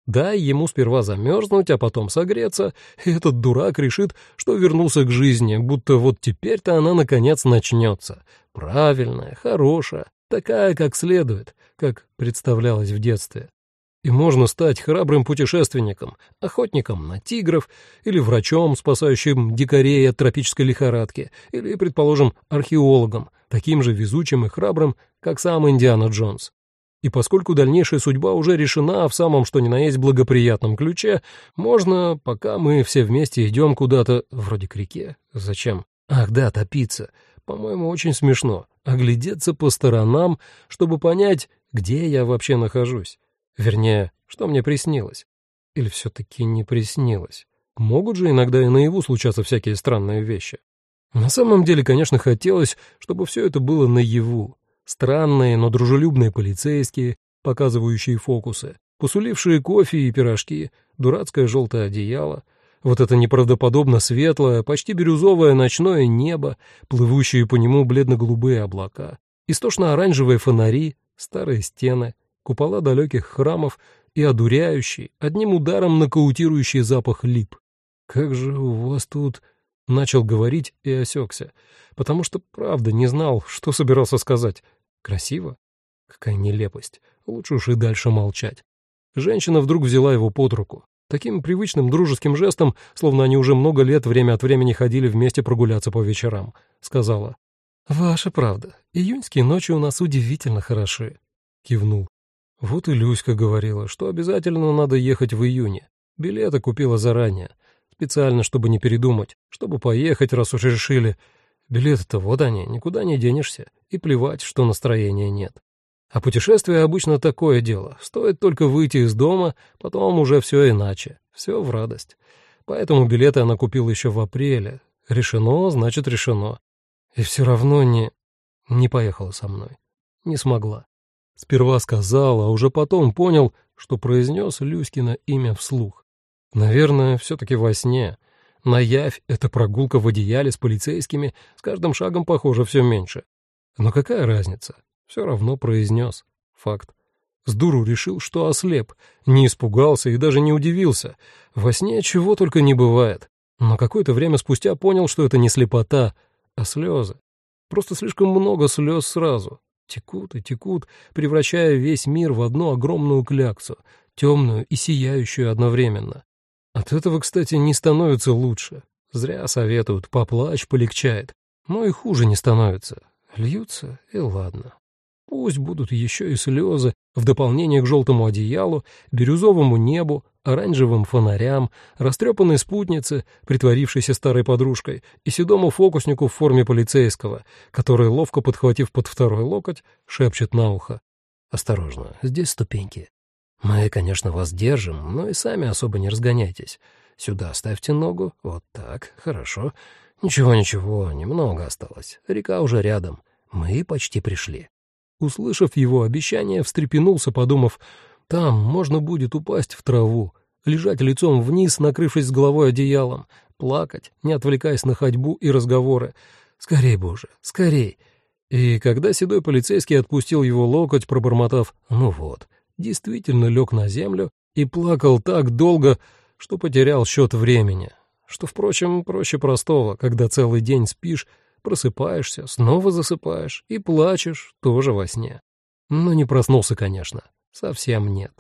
Дай ему сперва замерзнуть, а потом согреться, и этот дурак решит, что вернулся к жизни, будто вот теперь-то она наконец начнется. Правильная, хорошая, такая, как следует, как представлялось в детстве. И можно стать храбрым путешественником, охотником на тигров, или врачом, спасающим дикарей от тропической лихорадки, или, предположим, археологом, таким же везучим и храбрым, как сам Индиана Джонс. И поскольку дальнейшая судьба уже решена в самом что ни на есть благоприятном ключе, можно, пока мы все вместе идем куда-то, вроде к реке, зачем? Ах да, топиться. По-моему, очень смешно. Оглядеться по сторонам, чтобы понять, где я вообще нахожусь. Вернее, что мне приснилось. Или все-таки не приснилось. Могут же иногда и наяву случаться всякие странные вещи. На самом деле, конечно, хотелось, чтобы все это было наяву. Странные, но дружелюбные полицейские, показывающие фокусы, посулившие кофе и пирожки, дурацкое желтое одеяло, вот это неправдоподобно светлое, почти бирюзовое ночное небо, плывущие по нему бледно-голубые облака, истошно-оранжевые фонари, старые стены, купола далеких храмов и одуряющий, одним ударом нокаутирующий запах лип. «Как же у вас тут...» — начал говорить и осекся, потому что, правда, не знал, что собирался сказать. «Красиво? Какая нелепость. Лучше уж и дальше молчать». Женщина вдруг взяла его под руку. Таким привычным дружеским жестом, словно они уже много лет время от времени ходили вместе прогуляться по вечерам, сказала: «Ваша правда, июньские ночи у нас удивительно хороши». Кивнул. Вот и Люська говорила, что обязательно надо ехать в июне. Билеты купила заранее, специально, чтобы не передумать, чтобы поехать, раз уж решили. Билеты-то вот они, никуда не денешься, и плевать, что настроения нет. А путешествие обычно такое дело, стоит только выйти из дома, потом уже все иначе, все в радость. Поэтому билеты она купила еще в апреле. Решено, значит решено. И все равно не... не поехала со мной. Не смогла. Сперва сказал, а уже потом понял, что произнес Люськино имя вслух. Наверное, все-таки во сне. Наявь эта прогулка в одеяле с полицейскими с каждым шагом, похоже, все меньше. Но какая разница? Все равно произнес. Факт. Сдуру решил, что ослеп. Не испугался и даже не удивился. Во сне чего только не бывает. Но какое-то время спустя понял, что это не слепота, а слезы. Просто слишком много слез сразу. Текут и текут, превращая весь мир в одну огромную кляксу, темную и сияющую одновременно. От этого, кстати, не становится лучше. Зря советуют, поплачь, полегчает. Но и хуже не становится. Льются, и ладно. Пусть будут еще и слезы в дополнение к желтому одеялу, бирюзовому небу, оранжевым фонарям, растрепанной спутнице, притворившейся старой подружкой, и седому фокуснику в форме полицейского, который, ловко подхватив под второй локоть, шепчет на ухо: «Осторожно, здесь ступеньки. Мы, конечно, вас держим, но и сами особо не разгоняйтесь. Сюда ставьте ногу, вот так, хорошо. Ничего-ничего, немного осталось, река уже рядом, мы почти пришли». Услышав его обещание, встрепенулся, подумав: там можно будет упасть в траву, лежать лицом вниз, накрывшись с головой одеялом, плакать, не отвлекаясь на ходьбу и разговоры. Скорей, Боже, скорей. И когда седой полицейский отпустил его локоть, пробормотав «ну вот», действительно лег на землю и плакал так долго, что потерял счет времени. Что, впрочем, проще простого, когда целый день спишь, просыпаешься, снова засыпаешь и плачешь тоже во сне. Но не проснулся, конечно, совсем нет.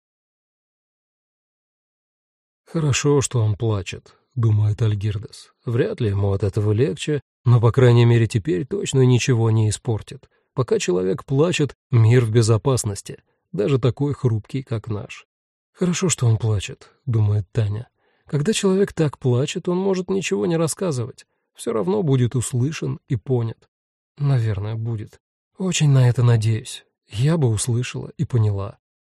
«Хорошо, что он плачет», — думает Альгирдес. «Вряд ли ему от этого легче, но, по крайней мере, теперь точно ничего не испортит. Пока человек плачет, мир в безопасности, даже такой хрупкий, как наш». «Хорошо, что он плачет», — думает Таня. «Когда человек так плачет, он может ничего не рассказывать. Все равно будет услышан и понят. Наверное, будет. Очень на это надеюсь. Я бы услышала и поняла».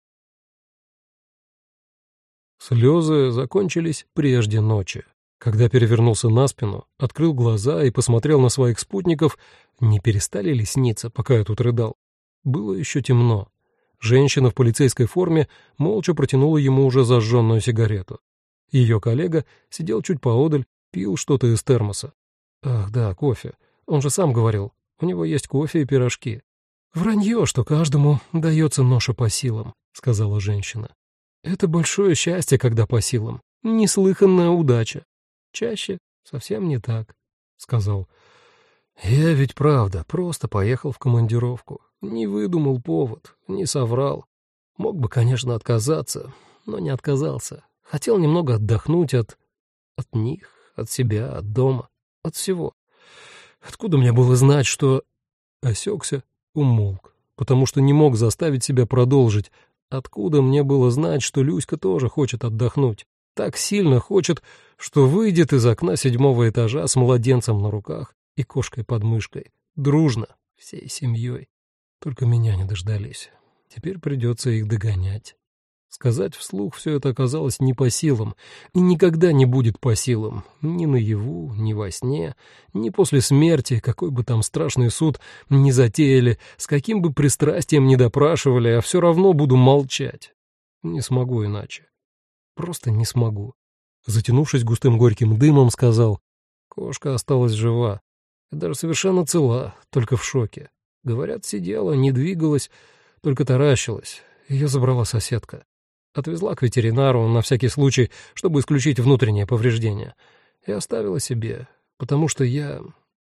Слезы закончились прежде ночи. Когда перевернулся на спину, открыл глаза и посмотрел на своих спутников, не перестали ли сниться, пока я тут рыдал. Было еще темно. Женщина в полицейской форме молча протянула ему уже зажженную сигарету. Ее коллега сидел чуть поодаль, пил что-то из термоса. Ах да, кофе. Он же сам говорил, у него есть кофе и пирожки. «Вранье, что каждому дается ноша по силам», — сказала женщина. Это большое счастье, когда по силам. Неслыханная удача. Чаще совсем не так, — сказал. Я ведь правда просто поехал в командировку. Не выдумал повод, не соврал. Мог бы, конечно, отказаться, но не отказался. Хотел немного отдохнуть от... от них, от себя, от дома, от всего. Откуда мне было знать, что... Осекся, умолк, потому что не мог заставить себя продолжить. Откуда мне было знать, что Люська тоже хочет отдохнуть? Так сильно хочет, что выйдет из окна седьмого этажа с младенцем на руках и кошкой под мышкой. Дружно, всей семьей. Только меня не дождались. Теперь придется их догонять. Сказать вслух все это оказалось не по силам, и никогда не будет по силам. Ни наяву, ни во сне, ни после смерти, какой бы там страшный суд ни затеяли, с каким бы пристрастием ни допрашивали, а все равно буду молчать. Не смогу иначе. Просто не смогу. Затянувшись густым горьким дымом, сказал: кошка осталась жива, и даже совершенно цела, только в шоке. Говорят, сидела, не двигалась, только таращилась. Ее забрала соседка. Отвезла к ветеринару на всякий случай, чтобы исключить внутреннее повреждение. И оставила себе, потому что я...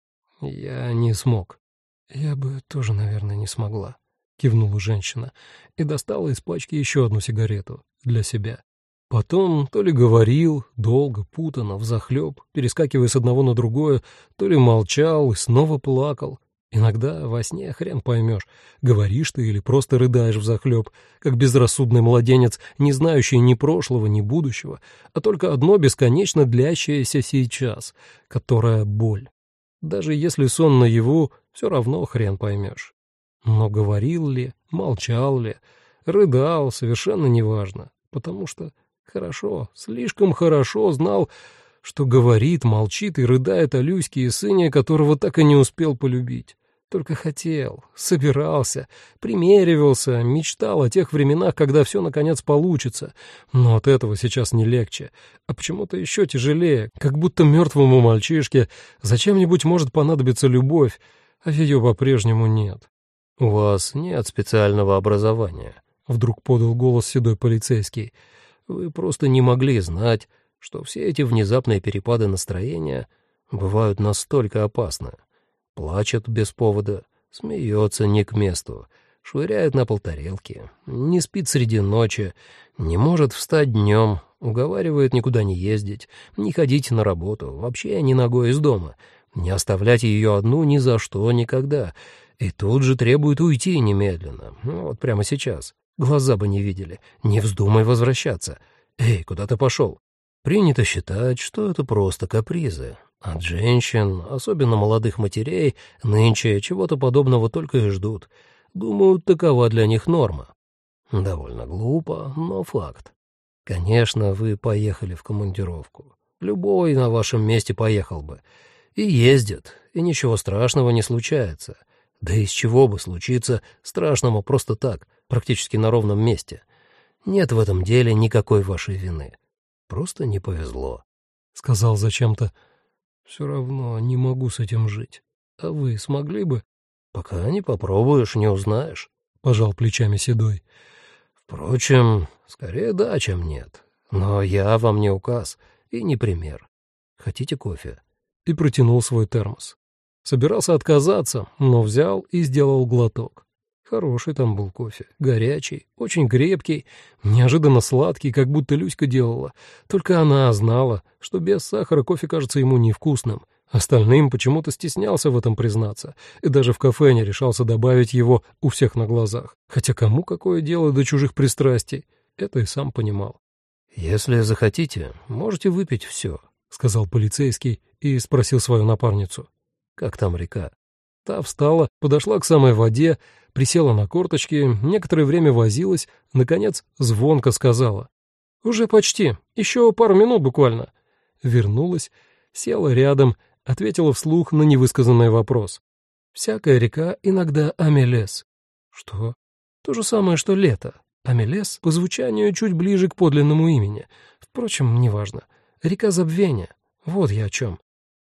я не смог. Я бы тоже, наверное, не смогла, кивнула женщина и достала из пачки еще одну сигарету для себя. Потом то ли говорил, долго, путанно, взахлеб, перескакивая с одного на другое, то ли молчал и снова плакал. Иногда во сне хрен поймешь, говоришь ты или просто рыдаешь взахлеб, как безрассудный младенец, не знающий ни прошлого, ни будущего, а только одно бесконечно длящееся сейчас, которое боль. Даже если сон наяву, все равно хрен поймешь. Но говорил ли, молчал ли, рыдал, совершенно неважно, потому что хорошо, слишком хорошо знал, что говорит, молчит и рыдает о Люське и сыне, которого так и не успел полюбить. Только хотел, собирался, примеривался, мечтал о тех временах, когда все наконец получится. Но от этого сейчас не легче, а почему-то еще тяжелее, как будто мертвому мальчишке зачем-нибудь может понадобиться любовь, а ее по-прежнему нет. — У вас нет специального образования, — вдруг подал голос седой полицейский. — Вы просто не могли знать, что все эти внезапные перепады настроения бывают настолько опасны. Плачет без повода, смеется не к месту, швыряет на пол тарелки, не спит среди ночи, не может встать днем, уговаривает никуда не ездить, не ходить на работу, вообще ни ногой из дома, не оставлять ее одну ни за что никогда, и тут же требует уйти немедленно, вот прямо сейчас. Глаза бы не видели, не вздумай возвращаться. Эй, куда ты пошел? Принято считать, что это просто капризы. От женщин, особенно молодых матерей, нынче чего-то подобного только и ждут. Думаю, такова для них норма. Довольно глупо, но факт. Конечно, вы поехали в командировку. Любой на вашем месте поехал бы. И ездит, и ничего страшного не случается. Да из чего бы случиться страшному просто так, практически на ровном месте. Нет в этом деле никакой вашей вины. Просто не повезло. Сказал зачем-то: все равно не могу с этим жить. А вы смогли бы? Пока не попробуешь, не узнаешь, — пожал плечами седой. Впрочем, скорее да, чем нет. Но я вам не указ и не пример. Хотите кофе? И протянул свой термос. Собирался отказаться, но взял и сделал глоток. Хороший там был кофе, горячий, очень крепкий, неожиданно сладкий, как будто Люська делала. Только она знала, что без сахара кофе кажется ему невкусным. Остальным почему-то стеснялся в этом признаться, и даже в кафе не решался добавить его у всех на глазах. Хотя кому какое дело до чужих пристрастий, это и сам понимал. «Если захотите, можете выпить все», — сказал полицейский и спросил свою напарницу: «Как там река?» Та встала, подошла к самой воде, присела на корточки, некоторое время возилась, наконец звонко сказала: «Уже почти, еще пару минут буквально». Вернулась, села рядом, ответила вслух на невысказанный вопрос. «Всякая река иногда Амелес». «Что?» «То же самое, что лето. Амелес по звучанию чуть ближе к подлинному имени. Впрочем, неважно. Река забвения. Вот я о чем».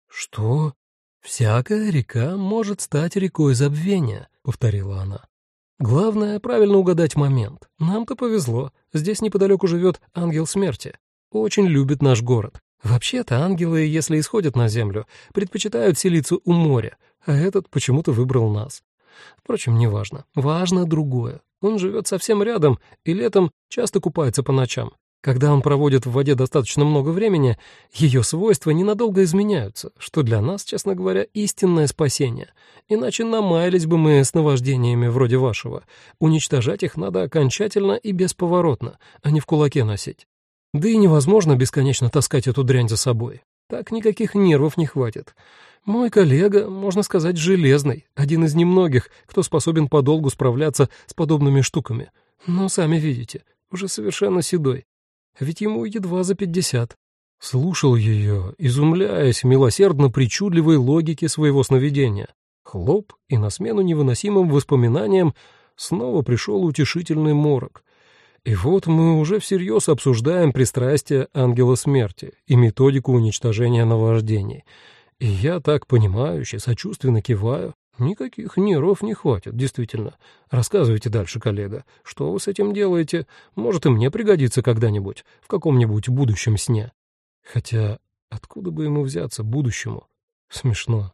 «Что?» «Всякая река может стать рекой забвения», — повторила она. Главное — правильно угадать момент. Нам-то повезло. Здесь неподалеку живет ангел смерти. Очень любит наш город. Вообще-то ангелы, если исходят на землю, предпочитают селиться у моря, а этот почему-то выбрал нас. Впрочем, неважно. Важно другое. Он живет совсем рядом и летом часто купается по ночам. Когда он проводит в воде достаточно много времени, ее свойства ненадолго изменяются, что для нас, честно говоря, истинное спасение. Иначе намаялись бы мы с наваждениями вроде вашего. Уничтожать их надо окончательно и бесповоротно, а не в кулаке носить. Да и невозможно бесконечно таскать эту дрянь за собой. Так никаких нервов не хватит. Мой коллега, можно сказать, железный, один из немногих, кто способен подолгу справляться с подобными штуками. Но сами видите, уже совершенно седой. Ведь ему едва за пятьдесят. Слушал ее, изумляясь милосердно причудливой логике своего сновидения. Хлоп, и на смену невыносимым воспоминаниям снова пришел утешительный морок. И вот мы уже всерьез обсуждаем пристрастие ангела смерти и методику уничтожения наваждений. И я так понимающе, сочувственно киваю. Никаких нервов не хватит, действительно. Рассказывайте дальше, коллега. Что вы с этим делаете? Может, и мне пригодится когда-нибудь, в каком-нибудь будущем сне. Хотя, откуда бы ему взяться будущему? Смешно.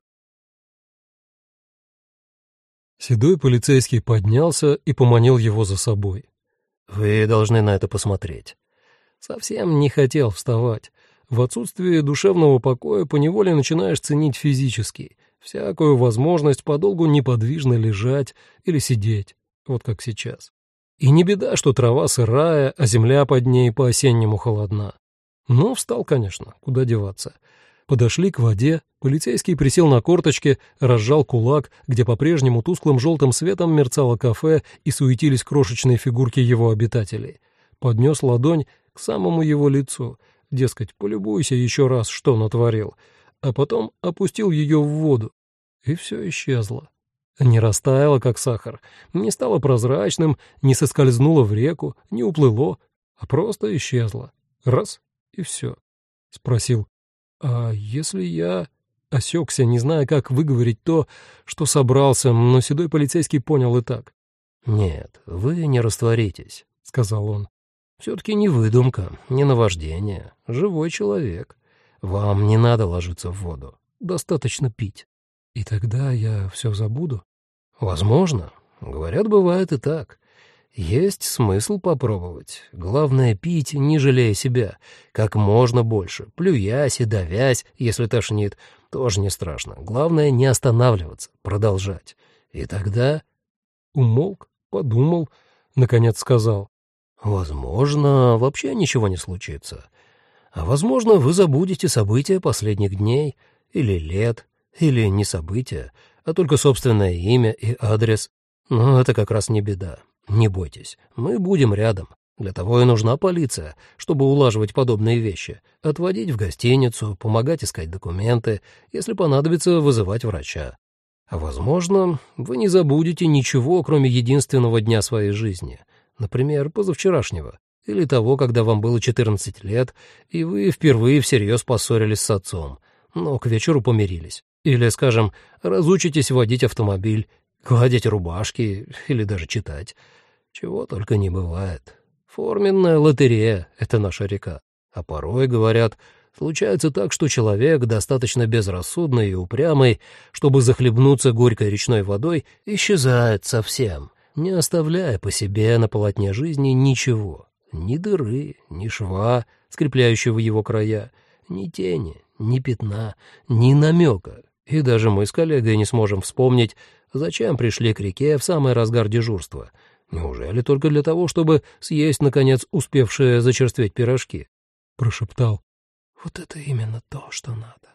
Седой полицейский поднялся и поманил его за собой. «Вы должны на это посмотреть». Совсем не хотел вставать. В отсутствие душевного покоя поневоле начинаешь ценить физический, всякую возможность подолгу неподвижно лежать или сидеть, вот как сейчас. И не беда, что трава сырая, а земля под ней по-осеннему холодна. Но встал, конечно, куда деваться. Подошли к воде, полицейский присел на корточки, разжал кулак, где по-прежнему тусклым желтым светом мерцало кафе и суетились крошечные фигурки его обитателей. Поднес ладонь к самому его лицу, дескать, полюбуйся еще раз, что натворил, а потом опустил ее в воду, и все исчезло. Не растаяло, как сахар, не стало прозрачным, не соскользнуло в реку, не уплыло, а просто исчезло. Раз — и все. Спросил: «А если я...» Осекся, не зная, как выговорить то, что собрался, но седой полицейский понял и так. «Нет, вы не растворитесь», — сказал он. «Все-таки не выдумка, не наваждение, живой человек. Вам не надо ложиться в воду, достаточно пить. И тогда я все забуду?» «Возможно. Говорят, бывает и так. Есть смысл попробовать. Главное — пить, не жалея себя, как можно больше, плюясь и давясь, если тошнит, тоже не страшно. Главное — не останавливаться, продолжать. И тогда...» Умолк, подумал, наконец сказал: «Возможно, вообще ничего не случится. А возможно, вы забудете события последних дней или лет, или не события, а только собственное имя и адрес. Но это как раз не беда. Не бойтесь, мы будем рядом. Для того и нужна полиция, чтобы улаживать подобные вещи, отводить в гостиницу, помогать искать документы, если понадобится вызывать врача. А возможно, вы не забудете ничего, кроме единственного дня своей жизни, например, позавчерашнего, или того, когда вам было четырнадцать лет, и вы впервые всерьез поссорились с отцом, но к вечеру помирились. Или, скажем, разучитесь водить автомобиль, гладить рубашки или даже читать. Чего только не бывает. Форменная лотерея — это наша река. А порой, говорят, случается так, что человек, достаточно безрассудный и упрямый, чтобы захлебнуться горькой речной водой, исчезает совсем, не оставляя по себе на полотне жизни ничего. Ни дыры, ни шва, скрепляющего его края, ни тени, ни пятна, ни намека. И даже мы с коллегой не сможем вспомнить, зачем пришли к реке в самый разгар дежурства. Неужели только для того, чтобы съесть, наконец, успевшие зачерстветь пирожки? Прошептал: «Вот это именно то, что надо».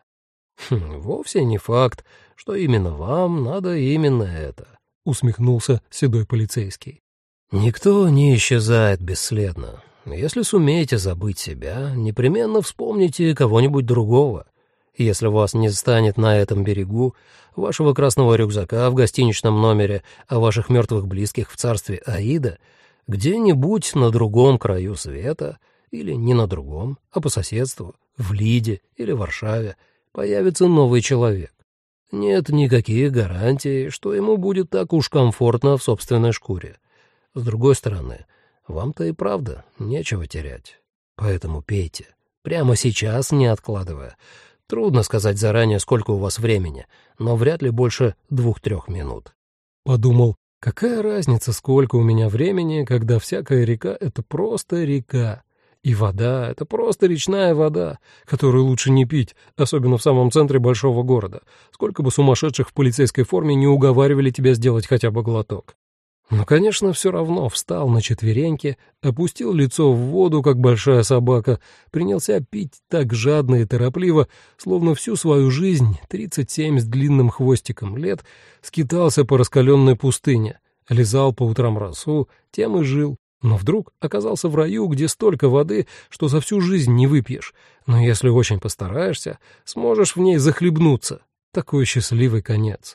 Хм, «Вовсе не факт, что именно вам надо именно это», — усмехнулся седой полицейский. «Никто не исчезает бесследно. Если сумеете забыть себя, непременно вспомните кого-нибудь другого. Если вас не станет на этом берегу, вашего красного рюкзака в гостиничном номере, а ваших мертвых близких в царстве Аида, где-нибудь на другом краю света, или не на другом, а по соседству, в Лиде или Варшаве, появится новый человек. нет никаких гарантий, что ему будет так уж комфортно в собственной шкуре. С другой стороны, вам-то и правда нечего терять. Поэтому пейте. Прямо сейчас, не откладывая. Трудно сказать заранее, сколько у вас времени, но вряд ли больше двух-трех минут. Подумал, какая разница, сколько у меня времени, когда всякая река — это просто река. И вода — это просто речная вода, которую лучше не пить, особенно в самом центре большого города, сколько бы сумасшедших в полицейской форме не уговаривали тебя сделать хотя бы глоток. Но, конечно, все равно встал на четвереньки, опустил лицо в воду, как большая собака, принялся пить так жадно и торопливо, словно всю свою жизнь, тридцать семь с длинным хвостиком лет, скитался по раскаленной пустыне, лизал по утрам росу, тем и жил. Но вдруг оказался в раю, где столько воды, что за всю жизнь не выпьешь, но если очень постараешься, сможешь в ней захлебнуться. Такой счастливый конец.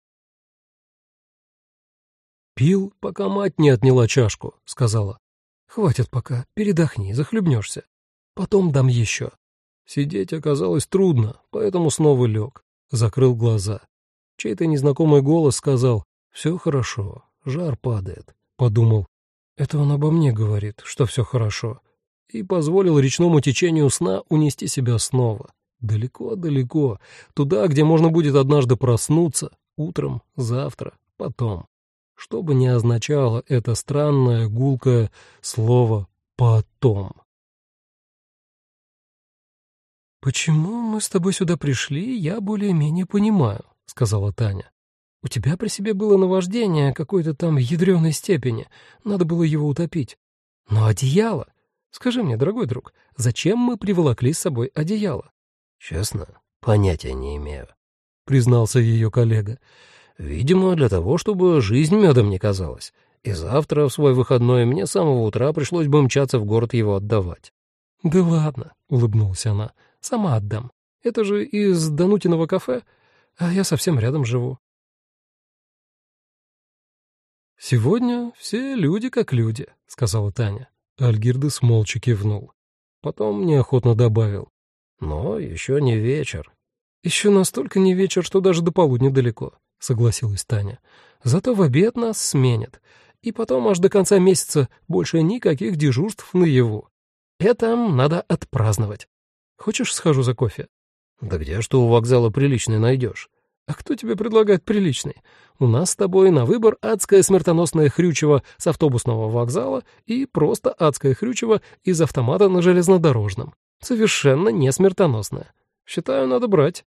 «Пил, пока мать не отняла чашку», — сказала. «Хватит пока, передохни, захлебнешься. Потом дам еще». Сидеть оказалось трудно, поэтому снова лег, закрыл глаза. Чей-то незнакомый голос сказал: «Все хорошо, жар падает», — подумал. Это он обо мне говорит, что все хорошо, и позволил речному течению сна унести себя снова. Далеко-далеко, туда, где можно будет однажды проснуться, утром, завтра, потом. Что бы ни означало это странное, гулкое слово «потом». «Почему мы с тобой сюда пришли, я более-менее понимаю», — сказала Таня. «У тебя при себе было наваждение какой-то там ядреной степени, надо было его утопить. Но одеяло... Скажи мне, дорогой друг, зачем мы приволокли с собой одеяло?» «Честно, понятия не имею», — признался ее коллега. «Видимо, для того, чтобы жизнь медом не казалась, и завтра в свой выходной мне с самого утра пришлось бы мчаться в город его отдавать». «Да ладно», — улыбнулась она, — «сама отдам. Это же из Данутиного кафе, а я совсем рядом живу». «Сегодня все люди как люди», — сказала Таня. Альгирдес молча кивнул. Потом неохотно добавил. «Но еще не вечер». «Еще настолько не вечер, что даже до полудня далеко», — согласилась Таня. «Зато в обед нас сменят. И потом аж до конца месяца больше никаких дежурств наяву. Это надо отпраздновать. Хочешь, схожу за кофе?» «Да где ж ты у вокзала приличный найдешь?» «А кто тебе предлагает приличный? У нас с тобой на выбор адское смертоносное хрючево с автобусного вокзала и просто адское хрючево из автомата на железнодорожном. Совершенно не смертоносное. Считаю, надо брать».